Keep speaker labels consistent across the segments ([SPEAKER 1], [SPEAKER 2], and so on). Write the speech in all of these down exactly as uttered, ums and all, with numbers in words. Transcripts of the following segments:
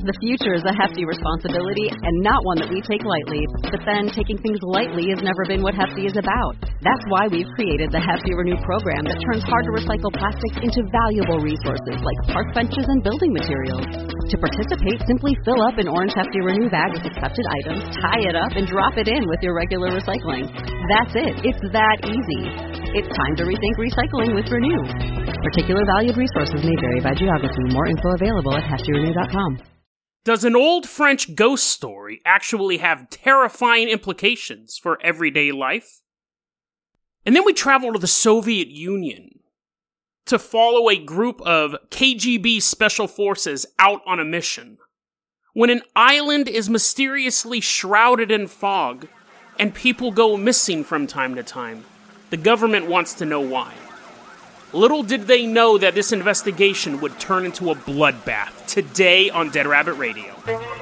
[SPEAKER 1] The future is a hefty responsibility and not one that we take lightly. But then, taking things lightly has never been what Hefty is about. That's why we've created the Hefty Renew program that turns hard-to-recycle plastics into valuable resources like park benches and building materials. To participate, simply fill up an orange Hefty Renew bag with accepted items, tie it up, and drop it in with your regular recycling. That's it. It's that easy. It's time to rethink recycling with Renew. Particular valued resources may vary by geography. More info available at hefty renew dot com.
[SPEAKER 2] Does an old French ghost story actually have terrifying implications for everyday life? And then we travel to the Soviet Union to follow a group of K G B special forces out on a mission. When an island is mysteriously shrouded in fog and people go missing from time to time, the government wants to know why. Little did they know that this investigation would turn into a bloodbath today on Dead Rabbit Radio.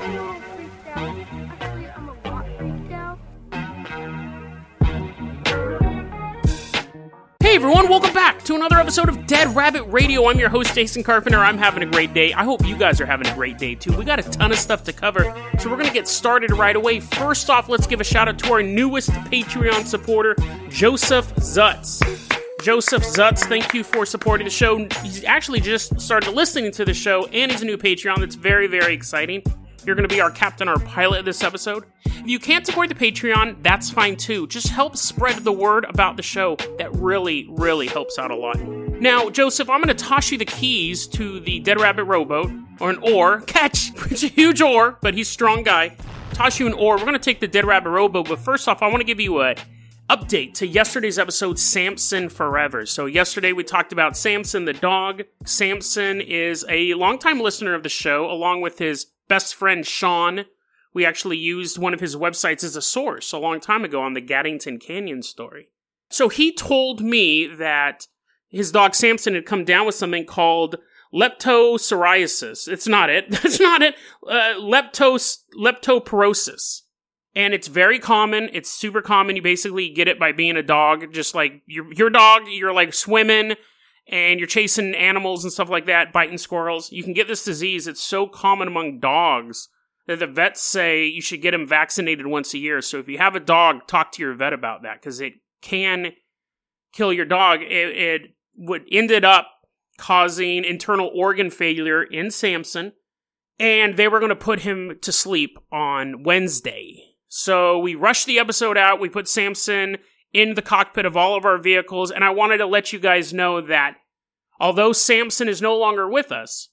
[SPEAKER 2] Hey everyone, welcome back to another episode of Dead Rabbit Radio. I'm your host, Jason Carpenter. I'm having a great day. I hope you guys are having a great day too. We got a ton of stuff to cover, so we're going to get started right away. First off, let's give a shout out to our newest Patreon supporter, Joseph Zutz. Joseph Zutz, thank you for supporting the show. He's actually just started listening to the show, and he's a new Patreon. That's very, very exciting. You're going to be our captain, our pilot of this episode. If you can't support the Patreon, that's fine too. Just help spread the word about the show. That really, really helps out a lot. Now, Joseph, I'm going to toss you the keys to the Dead Rabbit rowboat, or an oar. Catch! It's a huge oar, but he's a strong guy. Toss you an oar. We're going to take the Dead Rabbit rowboat, but first off, I want to give you a update to yesterday's episode, Samson Forever. So yesterday we talked about Samson the dog. Samson is a longtime listener of the show, along with his best friend Sean. We actually used one of his websites as a source a long time ago on the Gaddington Canyon story. So he told me that his dog Samson had come down with something called leptopsoriasis. It's not it. That's not it. Uh, leptos, leptoporosis. And it's very common. It's super common. You basically get it by being a dog. Just like your your dog, you're like swimming and you're chasing animals and stuff like that, biting squirrels. You can get this disease. It's so common among dogs that the vets say you should get them vaccinated once a year. So if you have a dog, talk to your vet about that because it can kill your dog. It, it would ended up causing internal organ failure in Samson, and they were going to put him to sleep on Wednesday. So we rushed the episode out, we put Samson in the cockpit of all of our vehicles, and I wanted to let you guys know that although Samson is no longer with us,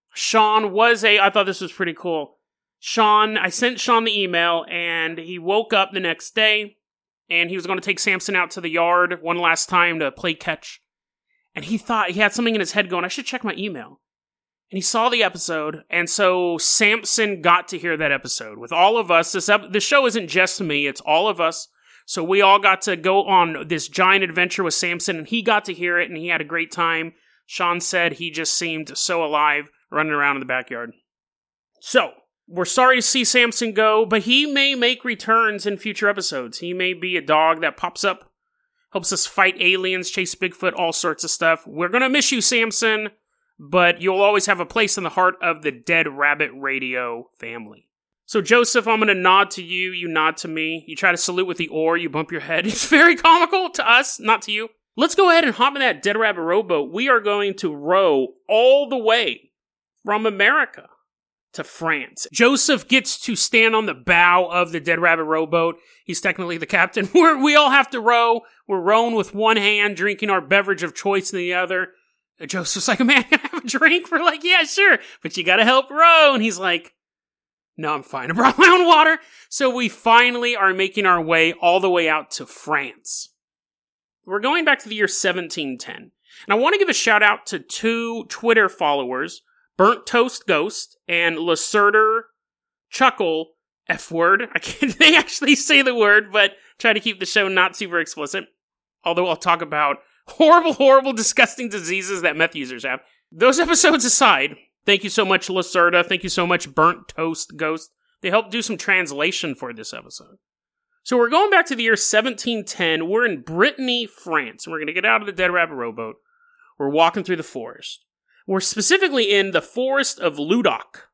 [SPEAKER 2] Sean was a, I thought this was pretty cool. Sean, I sent Sean the email, and he woke up the next day, and he was going to take Samson out to the yard one last time to play catch. And he thought, he had something in his head going, I should check my email. And he saw the episode, and so Samson got to hear that episode with all of us. This ep- the show isn't just me, it's all of us. So we all got to go on this giant adventure with Samson, and he got to hear it, and he had a great time. Sean said he just seemed so alive running around in the backyard. So, we're sorry to see Samson go, but he may make returns in future episodes. He may be a dog that pops up, helps us fight aliens, chase Bigfoot, all sorts of stuff. We're gonna miss you, Samson, but you'll always have a place in the heart of the Dead Rabbit Radio family. So, Joseph, I'm going to nod to you, you nod to me. You try to salute with the oar, you bump your head. It's very comical to us, not to you. Let's go ahead and hop in that Dead Rabbit rowboat. We are going to row all the way from America to France. Joseph gets to stand on the bow of the Dead Rabbit rowboat. He's technically the captain. We're, we all have to row. We're rowing with one hand, drinking our beverage of choice in the other. Joseph's like, man, can I have a drink? We're like, yeah, sure, but you gotta help row. And he's like, no, I'm fine. I brought my own water. So we finally are making our way all the way out to France. We're going back to the year seventeen ten. And I want to give a shout out to two Twitter followers, Burnt Toast Ghost and Lacerter Chuckle F word. I can't, they actually say the word, but try to keep the show not super explicit. Although I'll talk about horrible, horrible, disgusting diseases that meth users have. Those episodes aside, thank you so much, Lacerda. Thank you so much, Burnt Toast Ghost. They helped do some translation for this episode. So we're going back to the year seventeen ten. We're in Brittany, France. And we're going to get out of the Dead Rabbit rowboat. We're walking through the forest. We're specifically in the forest of Ludoc.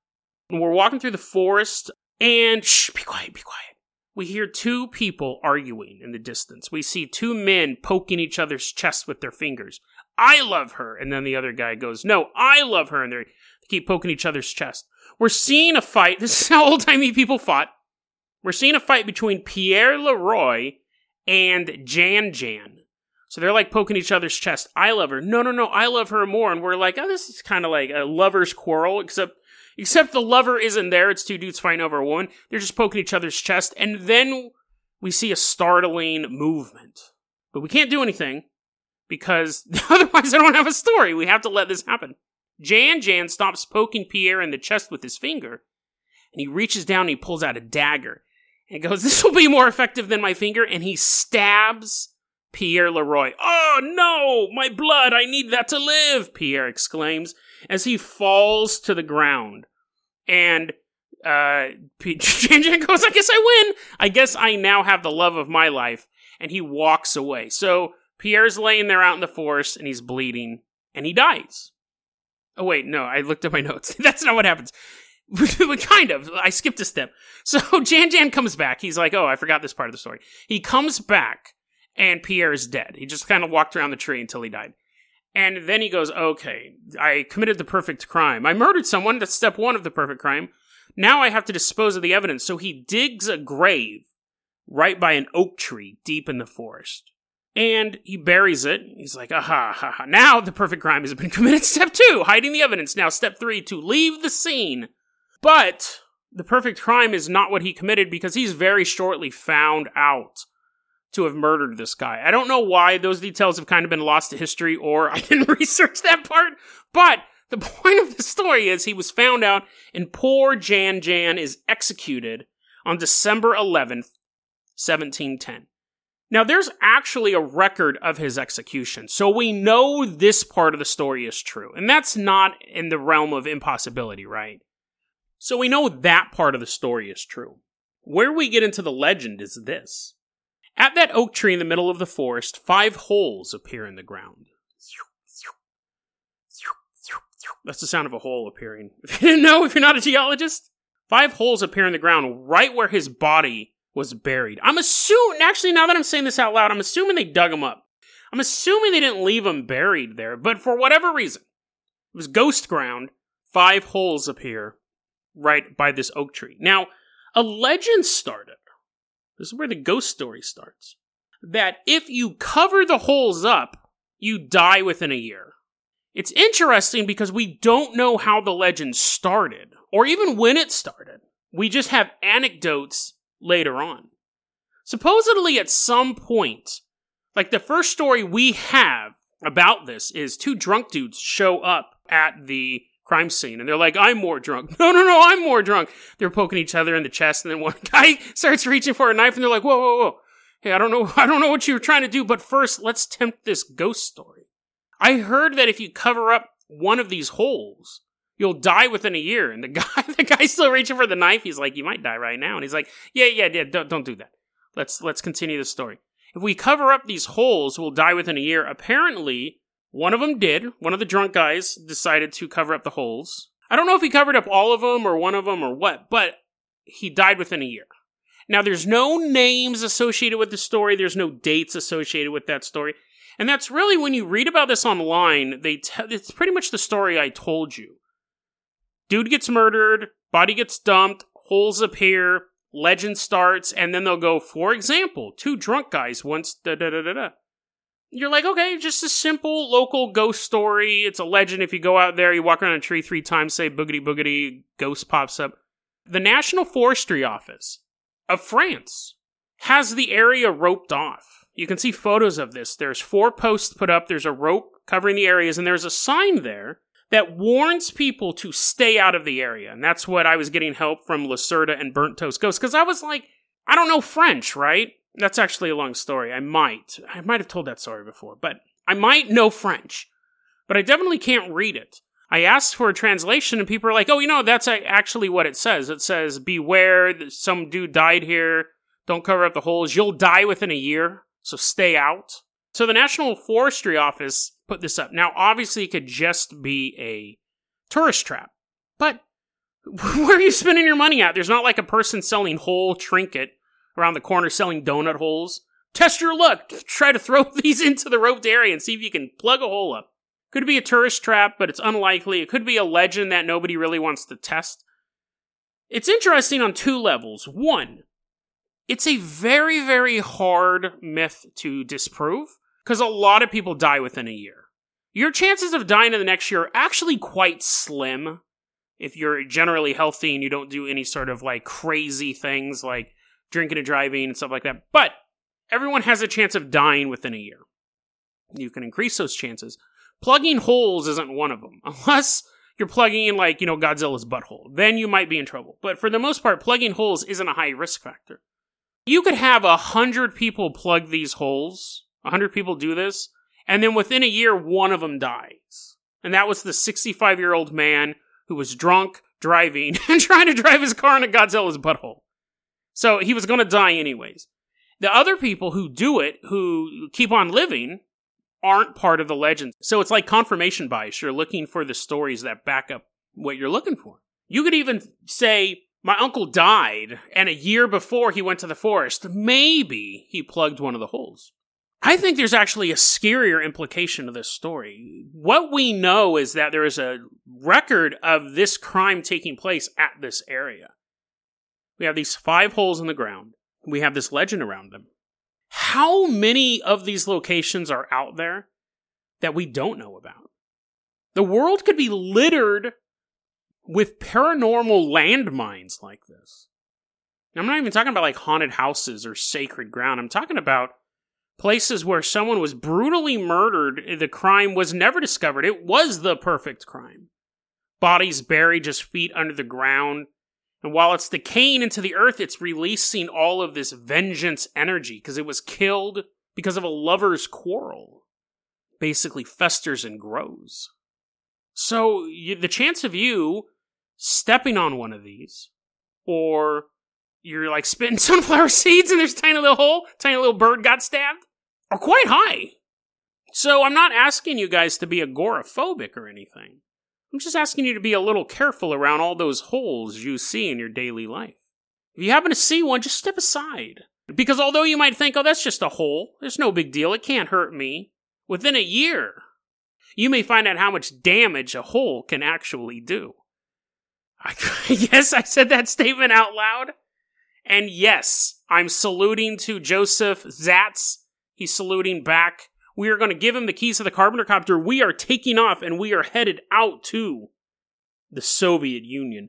[SPEAKER 2] We're walking through the forest, and shh, be quiet, be quiet. We hear two people arguing in the distance. We see two men poking each other's chests with their fingers. I love her. And then the other guy goes, no, I love her. And they keep poking each other's chest. We're seeing a fight. This is how old-timey people fought. We're seeing a fight between Pierre Leroy and Jan Jan. So they're like poking each other's chest. I love her. No, no, no, I love her more. And we're like, oh, this is kind of like a lover's quarrel, except except the lover isn't there. It's two dudes fighting over a woman. They're just poking each other's chest. And then we see a startling movement. But we can't do anything because otherwise I don't have a story. We have to let this happen. Jan Jan stops poking Pierre in the chest with his finger. And he reaches down and he pulls out a dagger. And goes, this will be more effective than my finger. And he stabs Pierre Leroy. Oh no, my blood, I need that to live, Pierre exclaims as he falls to the ground. And uh, Jan Jan goes, I guess I win. I guess I now have the love of my life. And he walks away. So Pierre's laying there out in the forest and he's bleeding and he dies. Oh wait, no, I looked at my notes. That's not what happens. Kind of. I skipped a step. So Jan Jan comes back. He's like, oh, I forgot this part of the story. He comes back. And Pierre is dead. He just kind of walked around the tree until he died. And then he goes, okay, I committed the perfect crime. I murdered someone. That's step one of the perfect crime. Now I have to dispose of the evidence. So he digs a grave right by an oak tree deep in the forest. And he buries it. He's like, aha, ha, ha. Now the perfect crime has been committed. Step two, hiding the evidence. Now step three, to leave the scene. But the perfect crime is not what he committed because he's very shortly found out to have murdered this guy. I don't know why those details have kind of been lost to history, or I didn't research that part, but the point of the story is he was found out, and poor Jan Jan is executed on December eleventh, seventeen ten. Now, there's actually a record of his execution, so we know this part of the story is true, and that's not in the realm of impossibility, right? So we know that part of the story is true. Where we get into the legend is this. At that oak tree in the middle of the forest, five holes appear in the ground. That's the sound of a hole appearing. If you didn't know, if you're not a geologist, five holes appear in the ground right where his body was buried. I'm assuming, actually, now that I'm saying this out loud, I'm assuming they dug him up. I'm assuming they didn't leave him buried there, but for whatever reason, it was ghost ground. Five holes appear right by this oak tree. Now, a legend started. This is where the ghost story starts. That if you cover the holes up, you die within a year. It's interesting because we don't know how the legend started, or even when it started. We just have anecdotes later on. Supposedly at some point, like the first story we have about this is two drunk dudes show up at the crime scene, and they're like, I'm more drunk. No, no, no, I'm more drunk. They're poking each other in the chest, and then one guy starts reaching for a knife, and they're like, whoa, whoa, whoa. Hey, I don't know, I don't know what you were trying to do, but first, let's tempt this ghost story. I heard that if you cover up one of these holes, you'll die within a year. And the guy, the guy's still reaching for the knife. He's like, you might die right now. And he's like, yeah, yeah, yeah, don't, don't do that. Let's, let's continue the story. If we cover up these holes, we'll die within a year. Apparently, one of them did. One of the drunk guys decided to cover up the holes. I don't know if he covered up all of them or one of them or what, but he died within a year. Now, there's no names associated with the story. There's no dates associated with that story. And that's really, when you read about this online, they te- it's pretty much the story I told you. Dude gets murdered, body gets dumped, holes appear, legend starts, and then they'll go, for example, two drunk guys once da-da-da-da-da. You're like, okay, just a simple local ghost story. It's a legend. If you go out there, you walk around a tree three times, say boogity boogity, ghost pops up. The National Forestry Office of France has the area roped off. You can see photos of this. There's four posts put up. There's a rope covering the areas, and there's a sign there that warns people to stay out of the area. And that's what I was getting help from Lacerda and Burnt Toast Ghost, because I was like, I don't know French, right? That's actually a long story. I might. I might have told that story before, but I might know French, but I definitely can't read it. I asked for a translation, and people are like, oh, you know, that's actually what it says. It says, beware, some dude died here. Don't cover up the holes. You'll die within a year, so stay out. So the National Forestry Office put this up. Now, obviously, it could just be a tourist trap, but Where are you spending your money at? There's not like a person selling whole trinket around the corner selling donut holes. Test your luck. Try to throw these into the roped area and see if you can plug a hole up. Could be a tourist trap, but it's unlikely. It could be a legend that nobody really wants to test. It's interesting on two levels. One, it's a very, very hard myth to disprove because a lot of people die within a year. Your chances of dying in the next year are actually quite slim if you're generally healthy and you don't do any sort of like crazy things like drinking and driving and stuff like that. But everyone has a chance of dying within a year. You can increase those chances. Plugging holes isn't one of them. Unless you're plugging in like, you know, Godzilla's butthole. Then you might be in trouble. But for the most part, plugging holes isn't a high risk factor. You could have a hundred people plug these holes. A hundred people do this. And then within a year, one of them dies. And that was the sixty-five-year-old man who was drunk, driving, and trying to drive his car into Godzilla's butthole. So he was going to die anyways. The other people who do it, who keep on living, aren't part of the legend. So it's like confirmation bias. You're looking for the stories that back up what you're looking for. You could even say, my uncle died, and a year before he went to the forest, maybe he plugged one of the holes. I think there's actually a scarier implication to this story. What we know is that there is a record of this crime taking place at this area. We have these five holes in the ground. We have this legend around them. How many of these locations are out there that we don't know about? The world could be littered with paranormal landmines like this. I'm not even talking about like haunted houses or sacred ground. I'm talking about places where someone was brutally murdered. The crime was never discovered. It was the perfect crime. Bodies buried just feet under the ground. And while it's decaying into the earth, it's releasing all of this vengeance energy because it was killed because of a lover's quarrel. Basically festers and grows. So you, the chance of you stepping on one of these, or you're like spitting sunflower seeds and there's a tiny little hole, tiny little bird got stabbed, are quite high. So I'm not asking you guys to be agoraphobic or anything. I'm just asking you to be a little careful around all those holes you see in your daily life. If you happen to see one, just step aside. Because although you might think, oh, that's just a hole, there's no big deal, it can't hurt me. Within a year, you may find out how much damage a hole can actually do. I guess I said that statement out loud. And yes, I'm saluting to Joseph Zatz. He's saluting back. We are going to give him the keys to the Carpenter Copter. We are taking off and we are headed out to the Soviet Union.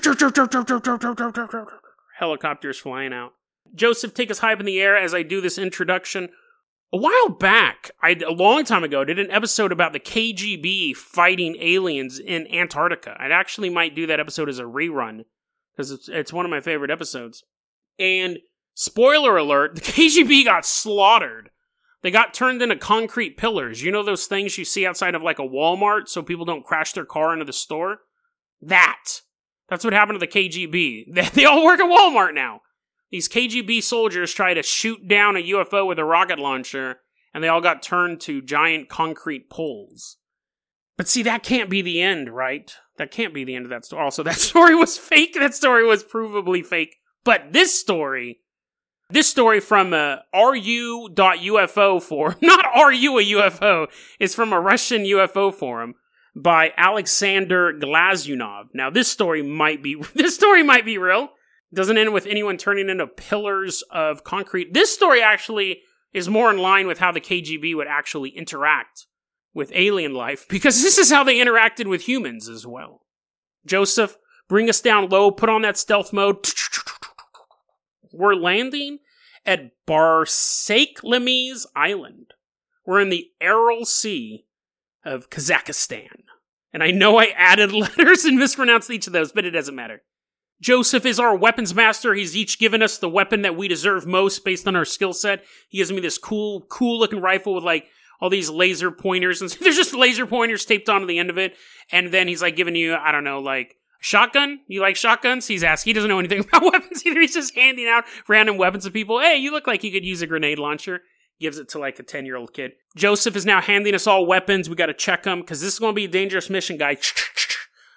[SPEAKER 2] Helicopters flying out. Joseph, take us high up in the air as I do this introduction. A while back, I, a long time ago, did an episode about the K G B fighting aliens in Antarctica. I actually might do that episode as a rerun, because it's, it's one of my favorite episodes. And, spoiler alert, the K G B got slaughtered. They got turned into concrete pillars. You know those things you see outside of like a Walmart so people don't crash their car into the store? That. That's what happened to the K G B. They, they all work at Walmart now. These K G B soldiers try to shoot down a U F O with a rocket launcher, and they all got turned to giant concrete poles. But see, that can't be the end, right? That can't be the end of that story. Also, that story was fake. That story was provably fake. But this story, this story from uh, R U dot U F O forum, not Are You a U F O, is from a Russian U F O forum by Alexander Glazunov. Now, this story might be, this story might be real. Doesn't end with anyone turning into pillars of concrete. This story actually is more in line with how the K G B would actually interact with alien life, because this is how they interacted with humans as well. Joseph, bring us down low, put on that stealth mode. We're landing at Barsakelmes Island. We're in the Aral Sea of Kazakhstan. And I know I added letters and mispronounced each of those, but it doesn't matter. Joseph is our weapons master. He's each given us the weapon that we deserve most based on our skill set. He gives me this cool, cool looking rifle with like all these laser pointers, and there's just laser pointers taped onto the end of it. And then he's like giving you, I don't know, like a shotgun. You like shotguns? He's asking. He doesn't know anything about weapons either. He's just handing out random weapons to people. Hey, you look like you could use a grenade launcher. Gives it to like a ten year old kid. Joseph is now handing us all weapons. We got to check them because this is going to be a dangerous mission, guy.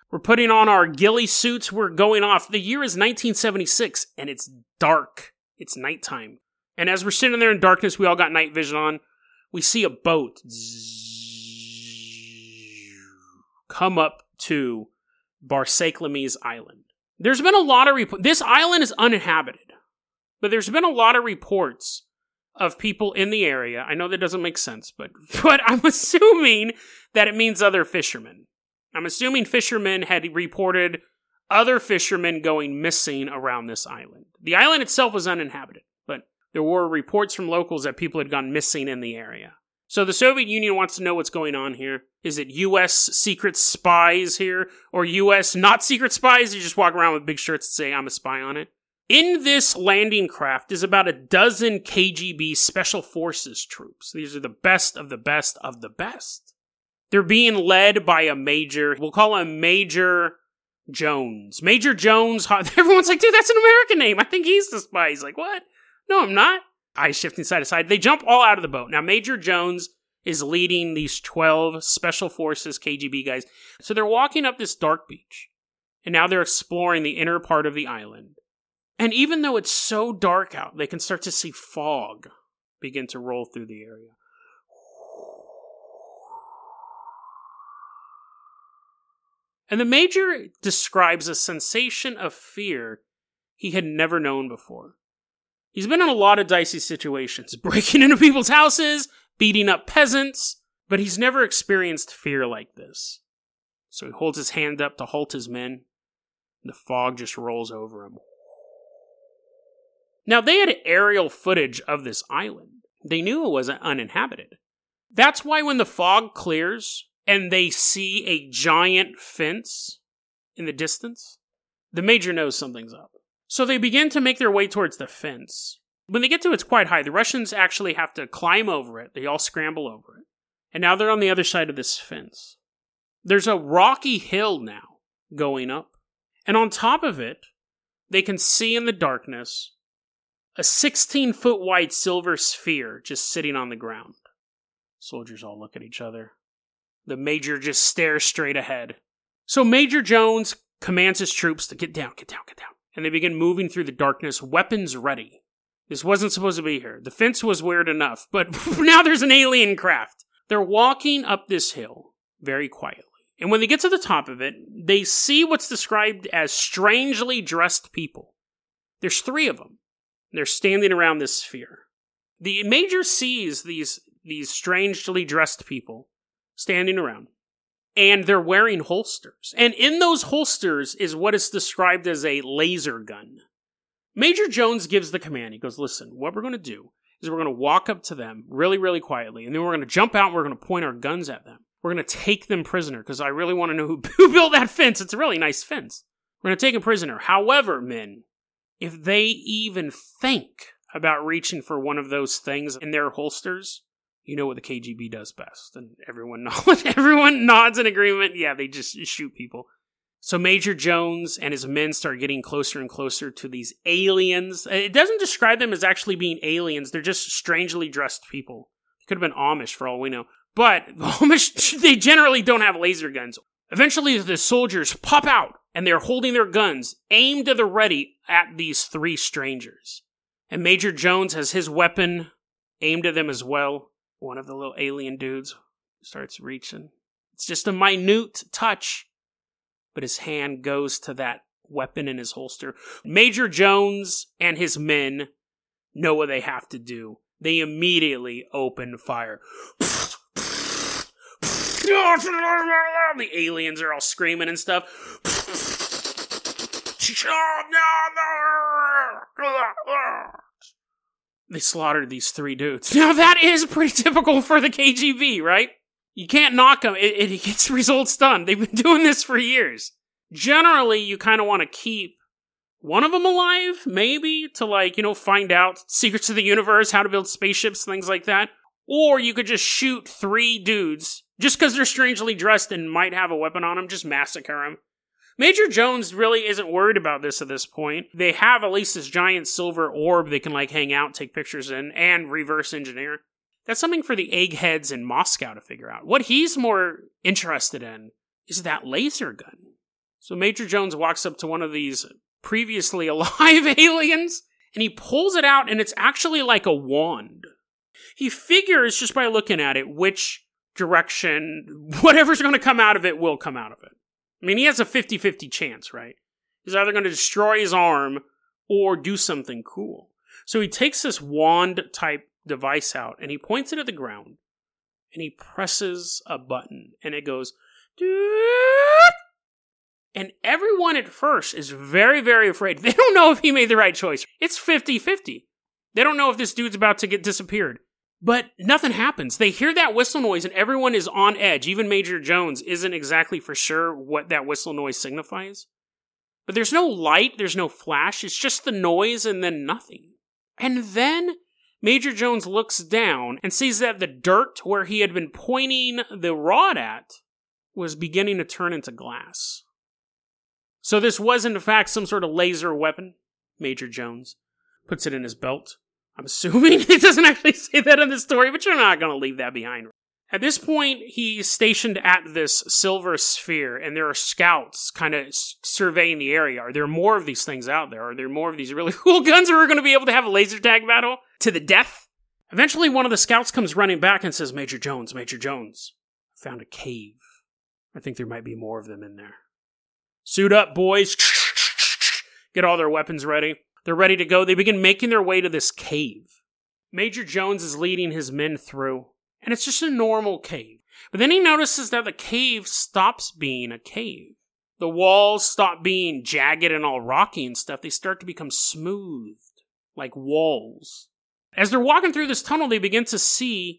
[SPEAKER 2] We're putting on our ghillie suits. We're going off. The year is nineteen seventy-six, and it's dark. It's nighttime. And as we're sitting there in darkness, we all got night vision on. We see a boat come up to Barsakelmes Island. There's been a lot of reports. This island is uninhabited, but there's been a lot of reports of people in the area. I know that doesn't make sense, but, but I'm assuming that it means other fishermen. I'm assuming fishermen had reported other fishermen going missing around this island. The island itself was uninhabited, but there were reports from locals that people had gone missing in the area. So the Soviet Union wants to know what's going on here. Is it U S secret spies here? Or U S not secret spies? You just walk around with big shirts and say, I'm a spy on it. In this landing craft is about a dozen K G B Special Forces troops. These are the best of the best of the best. They're being led by a major, we'll call him Major Jones. Major Jones, everyone's like, dude, that's an American name. I think he's the spy. He's like, what? No, I'm not. Eyes shifting side to side. They jump all out of the boat. Now, Major Jones is leading these twelve Special Forces K G B guys. So they're walking up this dark beach. And now they're exploring the inner part of the island. And even though it's so dark out, they can start to see fog begin to roll through the area. And the Major describes a sensation of fear he had never known before. He's been in a lot of dicey situations, breaking into people's houses, beating up peasants, but he's never experienced fear like this. So he holds his hand up to halt his men, and the fog just rolls over him. Now, they had aerial footage of this island. They knew it wasn't uninhabited. That's why when the fog clears and they see a giant fence in the distance, the Major knows something's up. So they begin to make their way towards the fence. When they get to it, it's quite high. The Russians actually have to climb over it. They all scramble over it. And now they're on the other side of this fence. There's a rocky hill now going up. And on top of it, they can see in the darkness a sixteen-foot wide silver sphere just sitting on the ground. Soldiers all look at each other. The Major just stares straight ahead. So Major Jones commands his troops to get down, get down, get down. And they begin moving through the darkness, weapons ready. This wasn't supposed to be here. The fence was weird enough, but now there's an alien craft. They're walking up this hill very quietly. And when they get to the top of it, they see what's described as strangely dressed people. There's three of them. They're standing around this sphere. The Major sees these, these strangely dressed people standing around. And they're wearing holsters. And in those holsters is what is described as a laser gun. Major Jones gives the command. He goes, listen, what we're going to do is we're going to walk up to them really, really quietly. And then we're going to jump out and we're going to point our guns at them. We're going to take them prisoner because I really want to know who, who built that fence. It's a really nice fence. We're going to take them prisoner. However, men, if they even think about reaching for one of those things in their holsters, you know what the K G B does best. And everyone nods, everyone nods in agreement. Yeah, they just shoot people. So Major Jones and his men start getting closer and closer to these aliens. It doesn't describe them as actually being aliens. They're just strangely dressed people. It could have been Amish for all we know. But the Amish, they generally don't have laser guns. Eventually, the soldiers pop out, and they're holding their guns aimed to the ready at these three strangers. And Major Jones has his weapon aimed at them as well. One of the little alien dudes starts reaching. It's just a minute touch, but his hand goes to that weapon in his holster. Major Jones and his men know what they have to do. They immediately open fire. The aliens are all screaming and stuff. They slaughtered these three dudes. Now that is pretty typical for the K G B, right? You can't knock them. It, it gets results done. They've been doing this for years. Generally, you kind of want to keep one of them alive, maybe, to like, you know, find out secrets of the universe, how to build spaceships, things like that. Or you could just shoot three dudes, just because they're strangely dressed and might have a weapon on them, just massacre them. Major Jones really isn't worried about this at this point. They have at least this giant silver orb they can like hang out, take pictures in, and reverse engineer. That's something for the eggheads in Moscow to figure out. What he's more interested in is that laser gun. So Major Jones walks up to one of these previously alive aliens, and he pulls it out, and it's actually like a wand. He figures, just by looking at it, which direction, whatever's going to come out of it will come out of it. I mean, he has a fifty-fifty chance, right? He's either going to destroy his arm or do something cool. So he takes this wand-type device out, and he points it at the ground, and he presses a button, and it goes, Doop! And everyone at first is very, very afraid. They don't know if he made the right choice. It's fifty-fifty. They don't know if this dude's about to get disappeared. But nothing happens. They hear that whistle noise, and everyone is on edge. Even Major Jones isn't exactly for sure what that whistle noise signifies. But there's no light, there's no flash. It's just the noise and then nothing. And then Major Jones looks down and sees that the dirt where he had been pointing the rod at was beginning to turn into glass. So this was, in fact, some sort of laser weapon. Major Jones puts it in his belt. I'm assuming it doesn't actually say that in the story, but you're not going to leave that behind. At this point, he's stationed at this silver sphere, and there are scouts kind of surveying the area. Are there more of these things out there? Are there more of these really cool guns where we're going to be able to have a laser tag battle to the death? Eventually, one of the scouts comes running back and says, Major Jones, Major Jones, I found a cave. I think there might be more of them in there. Suit up, boys. Get all their weapons ready. They're ready to go. They begin making their way to this cave. Major Jones is leading his men through, and it's just a normal cave. But then he notices that the cave stops being a cave. The walls stop being jagged and all rocky and stuff. They start to become smoothed, like walls. As they're walking through this tunnel, they begin to see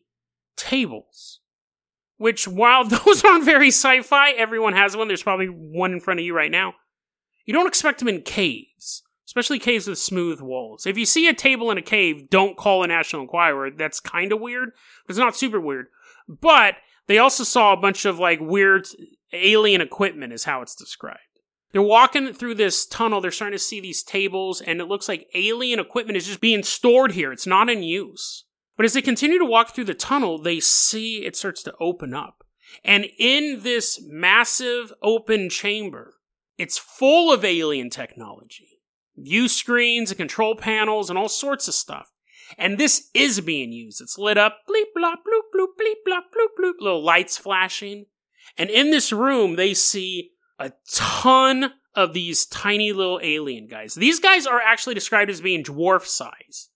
[SPEAKER 2] tables. Which, while those aren't very sci-fi, everyone has one. There's probably one in front of you right now. You don't expect them in caves. Especially caves with smooth walls. If you see a table in a cave, don't call a National Enquirer. That's kind of weird, but it's not super weird. But they also saw a bunch of like weird alien equipment is how it's described. They're walking through this tunnel. They're starting to see these tables, and it looks like alien equipment is just being stored here. It's not in use. But as they continue to walk through the tunnel, they see it starts to open up. And in this massive open chamber, it's full of alien technology. View screens and control panels and all sorts of stuff. And this is being used. It's lit up, bleep, blop, bloop, bloop, bleep, blop, bloop, bloop, little lights flashing. And in this room, they see a ton of these tiny little alien guys. These guys are actually described as being dwarf size.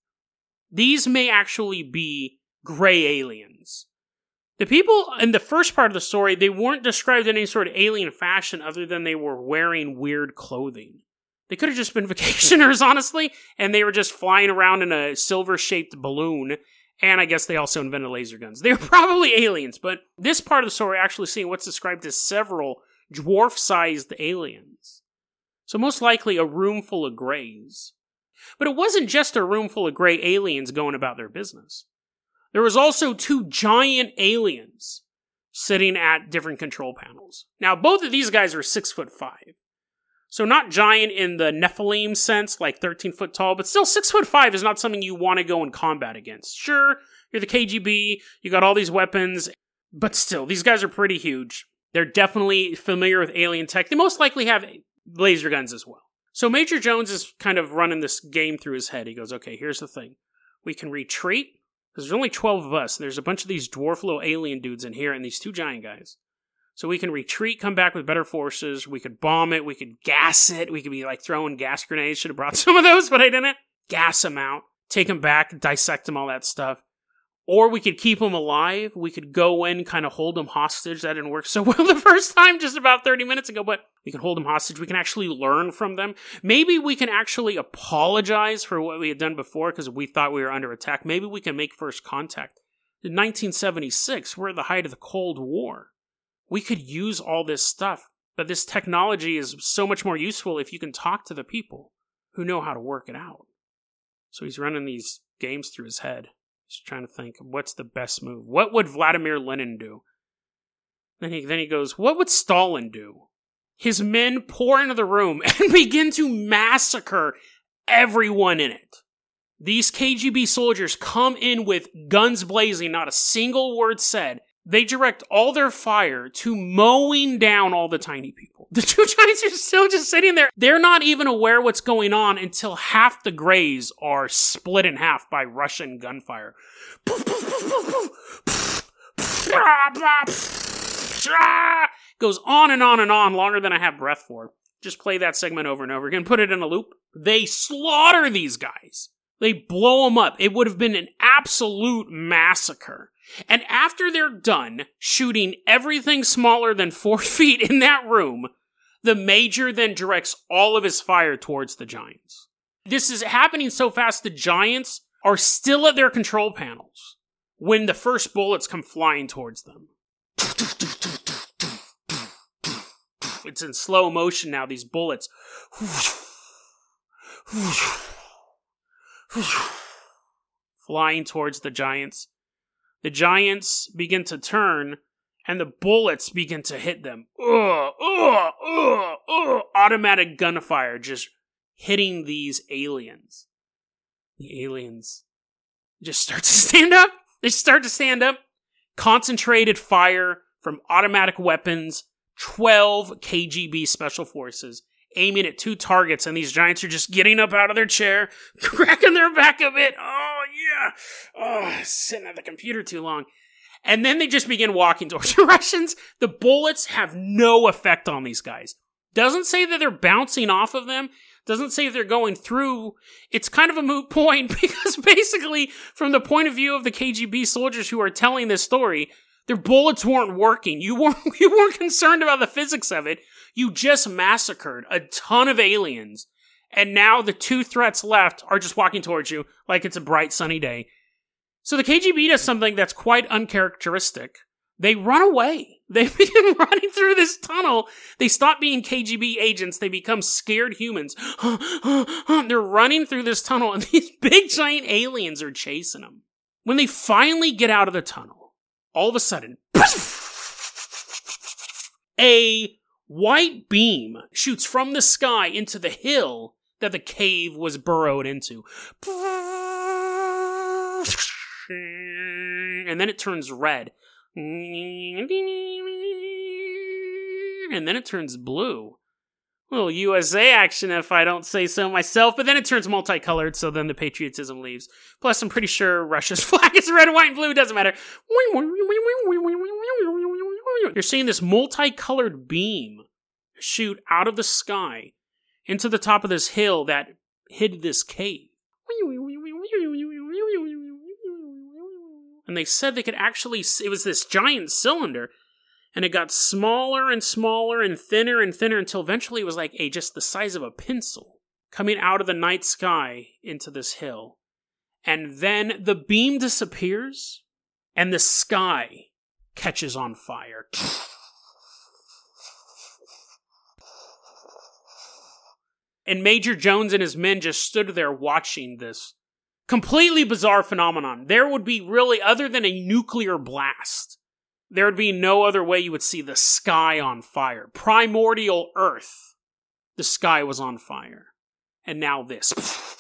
[SPEAKER 2] These may actually be gray aliens. The people in the first part of the story, they weren't described in any sort of alien fashion other than they were wearing weird clothing. They could have just been vacationers, honestly, and they were just flying around in a silver-shaped balloon, and I guess they also invented laser guns. They were probably aliens, but this part of the story actually seeing what's described as several dwarf-sized aliens. So most likely a room full of greys. But it wasn't just a room full of gray aliens going about their business. There was also two giant aliens sitting at different control panels. Now, both of these guys are six foot five. So not giant in the Nephilim sense, like thirteen foot tall, but still six foot five is not something you want to go in combat against. Sure, you're the K G B, you got all these weapons, but still, these guys are pretty huge. They're definitely familiar with alien tech. They most likely have laser guns as well. So Major Jones is kind of running this game through his head. He goes, okay, here's the thing. We can retreat, because there's only twelve of us, and there's a bunch of these dwarf little alien dudes in here, and these two giant guys. So we can retreat, come back with better forces, we could bomb it, we could gas it, we could be like throwing gas grenades. Should have brought some of those, but I didn't. Gas them out, take them back, dissect them, all that stuff. Or we could keep them alive, we could go in, kind of hold them hostage. That didn't work so well the first time, just about thirty minutes ago, but we can hold them hostage, we can actually learn from them. Maybe we can actually apologize for what we had done before, because we thought we were under attack. Maybe we can make first contact. In nineteen seventy-six, we're at the height of the Cold War. We could use all this stuff, but this technology is so much more useful if you can talk to the people who know how to work it out. So he's running these games through his head. He's trying to think, what's the best move? What would Vladimir Lenin do? Then he, then he goes, what would Stalin do? His men pour into the room and begin to massacre everyone in it. These K G B soldiers come in with guns blazing, not a single word said. they direct all their fire to mowing down all the tiny people. The two giants are still just sitting there. They're not even aware what's going on until half the Greys are split in half by Russian gunfire. Goes on and on and on, longer than I have breath for. Just play that segment over and over again, put it in a loop. They slaughter these guys. They blow them up. It would have been an absolute massacre. And after they're done shooting everything smaller than four feet in that room, the Major then directs all of his fire towards the Giants. This is happening so fast, the Giants are still at their control panels when the first bullets come flying towards them. It's in slow motion now, these bullets. Flying towards the Giants. The Giants begin to turn, and the bullets begin to hit them. Ugh, ugh, ugh, ugh. Automatic gunfire just hitting these aliens. The aliens just start to stand up. They start to stand up. Concentrated fire from automatic weapons. twelve K G B special forces aiming at two targets, and these Giants are just getting up out of their chair, cracking their back a bit. Oh, yeah. Oh, sitting at the computer too long. And then they just begin walking towards the Russians. The bullets have no effect on these guys. Doesn't say that they're bouncing off of them. Doesn't say they're going through. It's kind of a moot point because basically, from the point of view of the K G B soldiers who are telling this story, their bullets weren't working. You weren't, you weren't concerned about the physics of it. You just massacred a ton of aliens. And now the two threats left are just walking towards you like it's a bright sunny day. So the K G B does something that's quite uncharacteristic. They run away. They begin running through this tunnel. They stop being K G B agents. They become scared humans. They're running through this tunnel, and these big giant aliens are chasing them. When they finally get out of the tunnel, all of a sudden, a white beam shoots from the sky into the hill that the cave was burrowed into. And then it turns red. And then it turns blue. A little U S A action if I don't say so myself, but then it turns multicolored, so then the patriotism leaves. Plus, I'm pretty sure Russia's flag is red, white, and blue, doesn't matter. You're seeing this multicolored beam shoot out of the sky into the top of this hill that hid this cave. And they said they could actually, it was this giant cylinder, and it got smaller and smaller and thinner and thinner until eventually it was like a just the size of a pencil coming out of the night sky into this hill. And then the beam disappears, and the sky catches on fire. And Major Jones and his men just stood there watching this completely bizarre phenomenon. There would be really, other than a nuclear blast, there would be no other way you would see the sky on fire. Primordial Earth, the sky was on fire. And now this.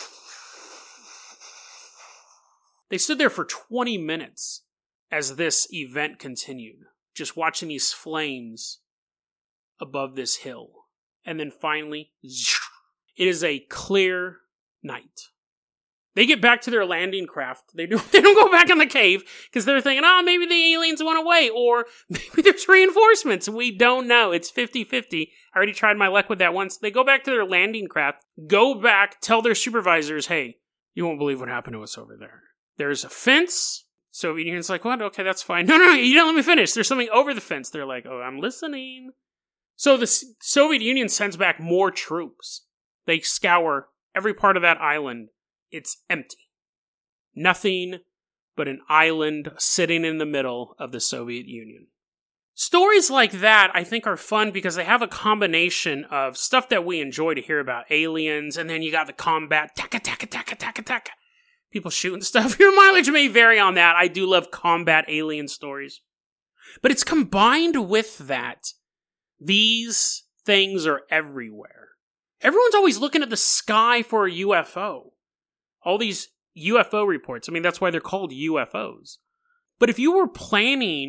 [SPEAKER 2] They stood there for twenty minutes as this event continued, just watching these flames above this hill. And then finally, it is a clear night. They get back to their landing craft. They don't, they don't go back in the cave because they're thinking, oh, maybe the aliens went away, or maybe there's reinforcements. We don't know. It's fifty-fifty. I already tried my luck with that once. They go back to their landing craft, go back, tell their supervisors, hey, you won't believe what happened to us over there. There's a fence. Soviet Union's like, what? Okay, that's fine. No, no, no, you don't let me finish. There's something over the fence. They're like, oh, I'm listening. So the Soviet Union sends back more troops. They scour every part of that island. It's empty. Nothing but an island sitting in the middle of the Soviet Union. Stories like that, I think, are fun because they have a combination of stuff that we enjoy to hear about, aliens, and then you got the combat, taka, taka, taka, taka, taka. People shooting stuff. Your mileage may vary on that. I do love combat alien stories. But it's combined with that. These things are everywhere. Everyone's always looking at the sky for a U F O. All these U F O reports. I mean, that's why they're called U F Os. But if you were planning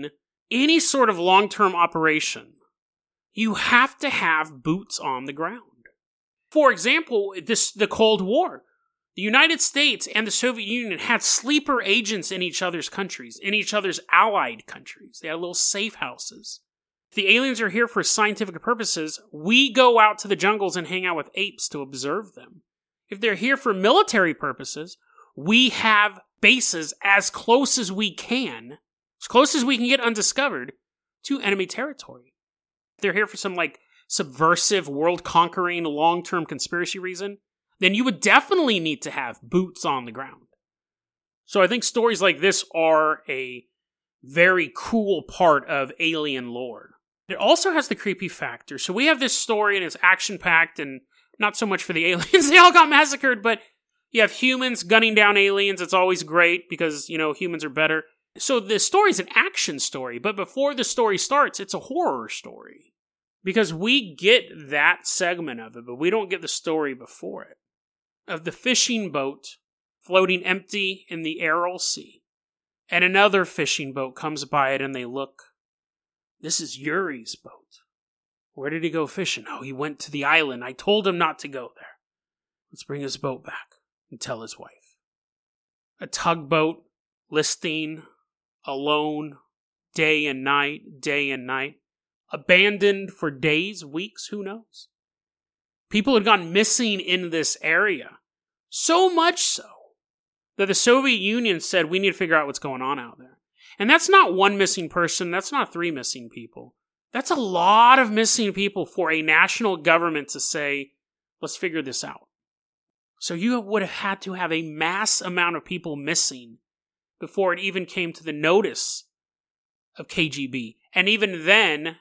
[SPEAKER 2] any sort of long-term operation, you have to have boots on the ground. For example, this the Cold War. The United States and the Soviet Union had sleeper agents in each other's countries, in each other's allied countries. They had little safe houses. If the aliens are here for scientific purposes, we go out to the jungles and hang out with apes to observe them. If they're here for military purposes, we have bases as close as we can, as close as we can get undiscovered, to enemy territory. If they're here for some, like, subversive, world-conquering, long-term conspiracy reason, then you would definitely need to have boots on the ground. So I think stories like this are a very cool part of alien lore. It also has the creepy factor. So we have this story and it's action-packed and not so much for the aliens. They all got massacred, but you have humans gunning down aliens. It's always great because, you know, humans are better. So the story is an action story, but before the story starts, it's a horror story. Because we get that segment of it, but we don't get the story before it. Of the fishing boat floating empty in the Aral Sea. And another fishing boat comes by it and they look. This is Yuri's boat. Where did he go fishing? Oh, he went to the island. I told him not to go there. Let's bring his boat back and tell his wife. A tugboat listing alone, day and night, day and night. Abandoned for days, weeks, who knows? People had gone missing in this area. So much so that the Soviet Union said, we need to figure out what's going on out there. And that's not one missing person. That's not three missing people. That's a lot of missing people for a national government to say, let's figure this out. So you would have had to have a mass amount of people missing before it even came to the notice of K G B. And even then,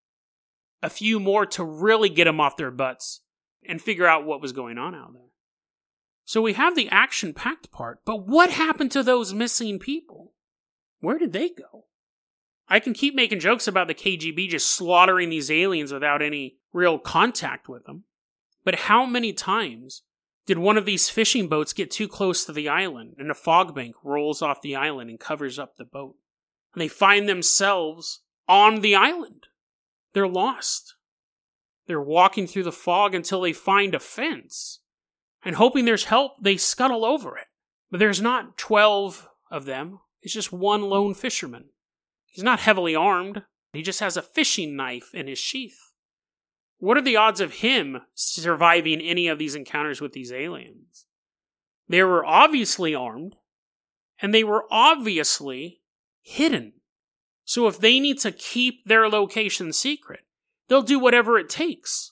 [SPEAKER 2] a few more to really get them off their butts and figure out what was going on out there. So we have the action-packed part, but what happened to those missing people? Where did they go? I can keep making jokes about the K G B just slaughtering these aliens without any real contact with them. But how many times did one of these fishing boats get too close to the island and a fog bank rolls off the island and covers up the boat? And they find themselves on the island. They're lost. They're walking through the fog until they find a fence. And hoping there's help, they scuttle over it. But there's not twelve of them. It's just one lone fisherman. He's not heavily armed. He just has a fishing knife in his sheath. What are the odds of him surviving any of these encounters with these aliens? They were obviously armed, and they were obviously hidden. So if they need to keep their location secret, they'll do whatever it takes.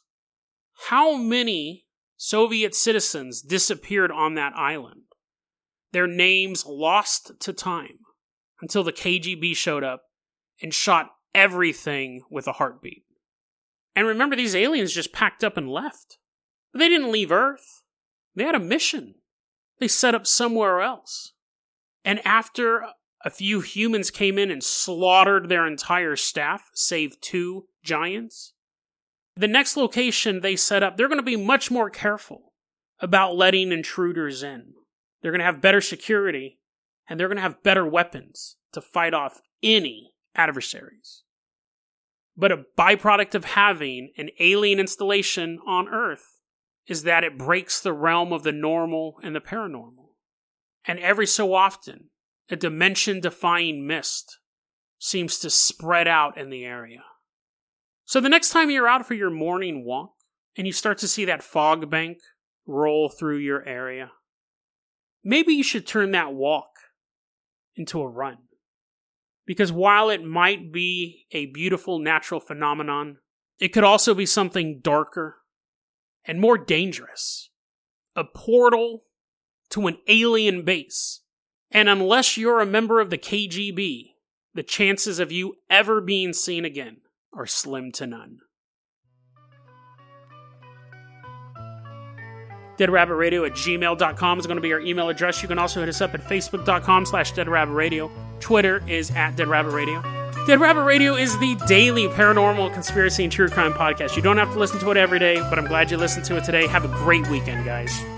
[SPEAKER 2] How many Soviet citizens disappeared on that island? Their names lost to time until the K G B showed up and shot everything with a heartbeat. And remember, these aliens just packed up and left. But they didn't leave Earth. They had a mission. They set up somewhere else. And after a few humans came in and slaughtered their entire staff, save two giants, the next location they set up, they're going to be much more careful about letting intruders in. They're going to have better security, and they're going to have better weapons to fight off any adversaries. But a byproduct of having an alien installation on Earth is that it breaks the realm of the normal and the paranormal. And every so often, a dimension-defying mist seems to spread out in the area. So the next time you're out for your morning walk, and you start to see that fog bank roll through your area, maybe you should turn that walk into a run. Because while it might be a beautiful natural phenomenon, it could also be something darker and more dangerous. A portal to an alien base. And unless you're a member of the K G B, the chances of you ever being seen again are slim to none. deadrabbitradio at gmail dot com is going to be our email address. You can also hit us up at facebook dot com slash deadrabbitradio. Twitter is at deadrabbitradio. Dead Rabbit Radio is the daily paranormal, conspiracy, and true crime podcast. You don't have to listen to it every day, but I'm glad you listened to it today. Have a great weekend, guys.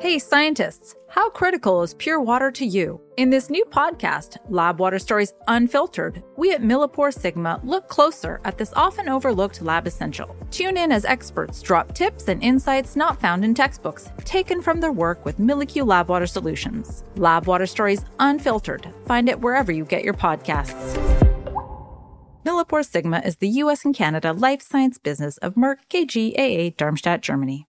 [SPEAKER 3] Hey, scientists, how critical is pure water to you? In this new podcast, Lab Water Stories Unfiltered, we at Millipore Sigma look closer at this often overlooked lab essential. Tune in as experts drop tips and insights not found in textbooks, taken from their work with MilliQ Lab Water Solutions. Lab Water Stories Unfiltered. Find it wherever you get your podcasts. Millipore Sigma is the U S and Canada life science business of Merck K G A A Darmstadt, Germany.